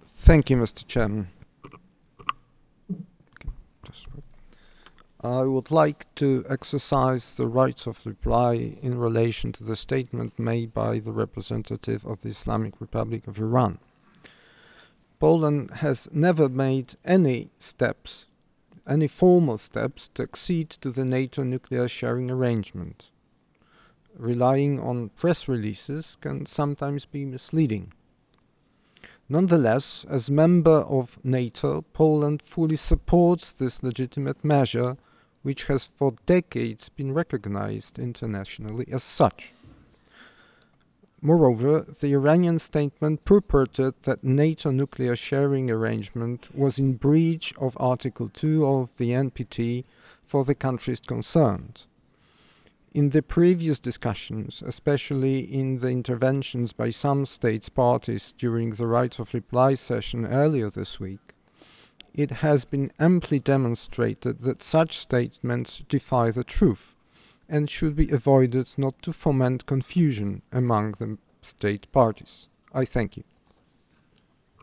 Thank you, Mr. Chairman. I would like to exercise the right of reply in relation to the statement made by the representative of the Islamic Republic of Iran. Poland has never made any formal steps to accede to the NATO nuclear sharing arrangement. Relying on press releases can sometimes be misleading. Nonetheless, as member of NATO, Poland fully supports this legitimate measure, which has for decades been recognized internationally as such. Moreover, the Iranian statement purported that NATO nuclear sharing arrangement was in breach of Article 2 of the NPT for the countries concerned. In the previous discussions, especially in the interventions by some states parties during the right of reply session earlier this week, it has been amply demonstrated that such statements defy the truth and should be avoided not to foment confusion among the state parties. I thank you.